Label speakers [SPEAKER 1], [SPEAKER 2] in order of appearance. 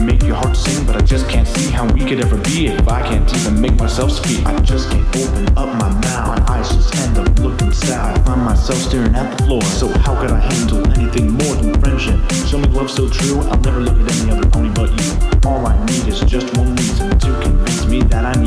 [SPEAKER 1] make your heart sing, but I just can't see how we could ever be if I can't even make myself speak. I just can't open up my mouth, my eyes just end up looking sad. I find myself staring at the floor, so how could I handle anything more than friendship? Show me love so true, I'll never look at any other pony but you. All I need is just one reason to convince me that I need